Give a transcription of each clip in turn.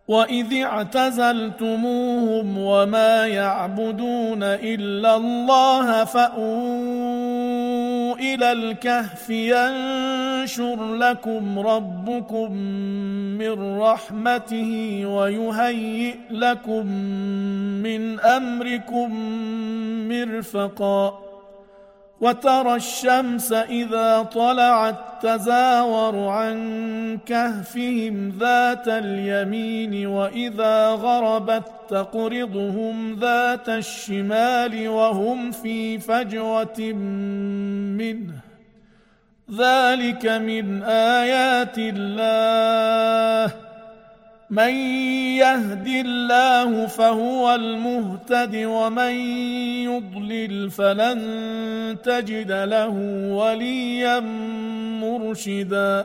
وإذ اعتزلتموهم وما يعبدون إلا الله فأووا إلى الكهف ينشر لكم ربكم من رحمته ويهيئ لكم من أمركم مرفقا وترى الشمس إذا طلعت تزاور عن كهفهم ذات اليمين وإذا غربت تقرضهم ذات الشمال وهم في فجوة منه ذلك من آيات الله من يهد الله فهو المهتد ومن يضلل فلن تجد له وليا مرشدا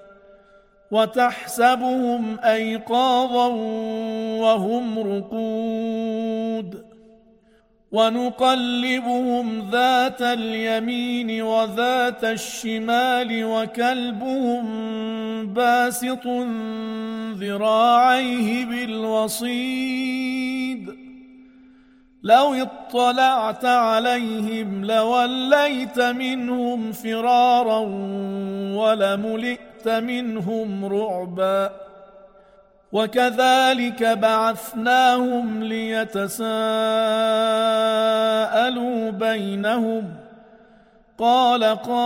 وتحسبهم أيقاظا وهم رقود ونقلبهم ذات اليمين وذات الشمال وكلبهم باسط ذراعيه بالوصيد لو اطلعت عليهم لوليت منهم فرارا ولملئت منهم رعبا وكذلك بعثناهم ليتساءلوا بينهم قال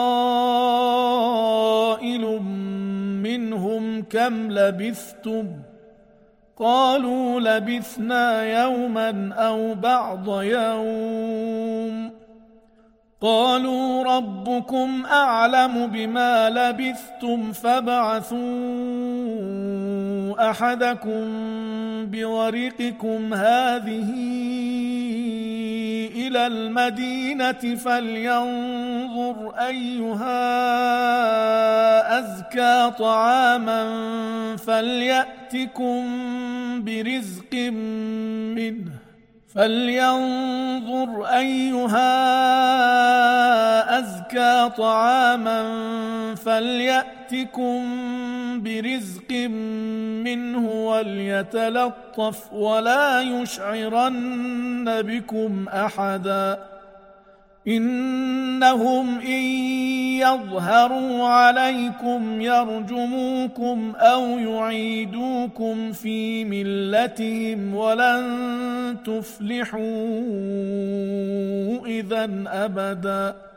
قائل منهم كم لبثتم قالوا لبثنا يوما أو بعض يوم قالوا ربكم أعلم بما لبثتم فابعثوا أحدكم بورقكم هذه إلى المدينة فلينظر أيها أزكى طعاما فليأتكم برزق منه فلينظر أيها أزكى طعاما فليأتكم برزق منه وليتلطف ولا يشعرن بكم أحدا إنهم إن يظهروا عليكم يرجموكم أو يعيدوكم في ملتهم ولن تفلحوا إذا أبدا